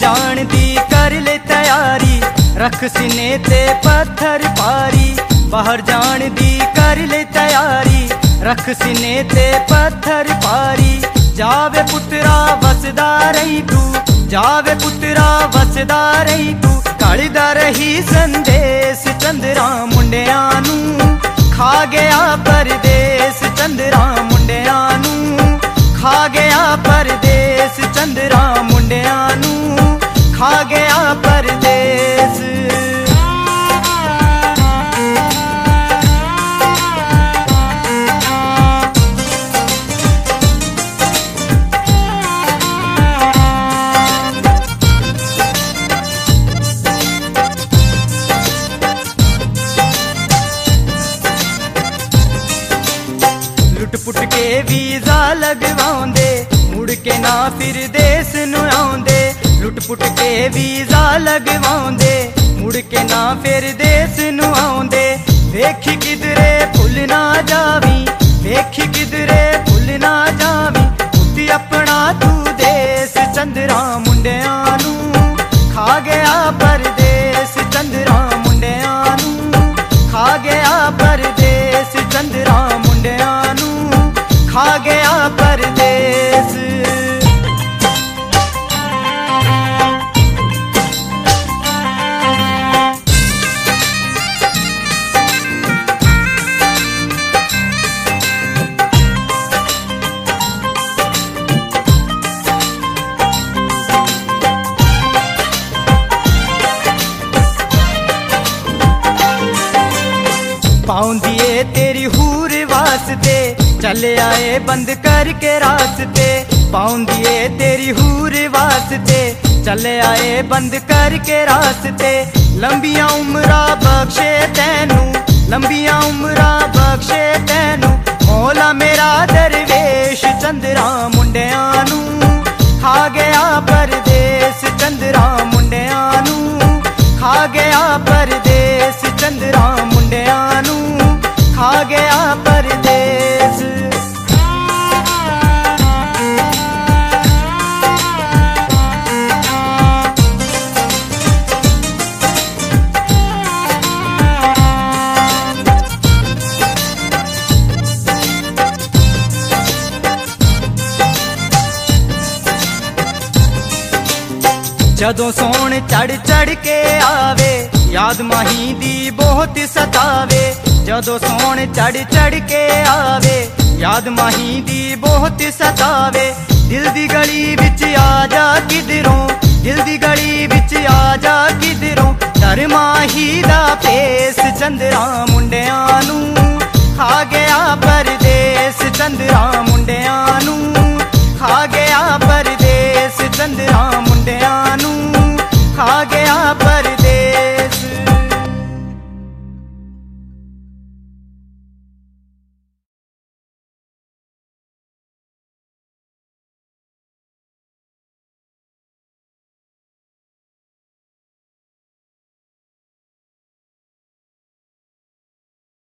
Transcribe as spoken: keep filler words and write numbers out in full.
जान दी कर ले तैयारी, रख सीने ते पत्थर पारी। बाहर जान दी कर ले तैयारी, रख सीने ते पत्थर पारी। जावे पुत्रा वसदा रही तू, जावे पुत्रा वसदा रही तू। कलदा रही संदेश चंद्रा मुंडियां नू, खा गया परदेस चंद्रा मुंडियां नू। खा गया परदेस चंद्रा मुंडियां नू, खा गया परदेस। लुट-पुट के वीजा लगवाउंदे, मुड़ के ना फिर देश नू आउंदे। लुट-पुट के वीजा लगवाउंदे, मुड़ के ना फिर देश नू आउंदे। वेखी किधरे भुल ना जावी, वेखी किधरे भुल ना जावी। पुत्ती अपना तू देश चंद्रा मुंडियां नू, खा गया परदेस चंद्रा मुंडियां नू। खा गया परदेस चंद्रा मुंडियां नू, खा गया परदेस। पाउंदिए तेरी हूर वास्ते, चले आए बंद करके रास्ते। पाउंदिए तेरी हूर वास्ते, चले आए बंद करके रास्ते। लंबिया उम्रा बख्शे तैनू, लंबिया उम्रा बख्शे तैनू। मौला मेरा दरवेश चंद्रा मुंडियां नू, खा गया परदेस चंद्रा मुंडियां नू। खा गया परदेस चंद्रा मुंडियां नू, खा गया परदेस। जदों सोन चढ़ चढ़ के आवे, याद माही दी बहुत सतावे। जदों सोन चढ़ चढ़ के आवे, याद माही दी बहुत सतावे। दिल दी गली विच आ जा किधरों, दिल दी गली विच आ जा किधरों। डर माही दा पेस चंद्रा मुंडियां नू, खा गया परदेस चंद्रा मुंडियां नू। खा गया परदेस चंद्रा मुंडियां नू,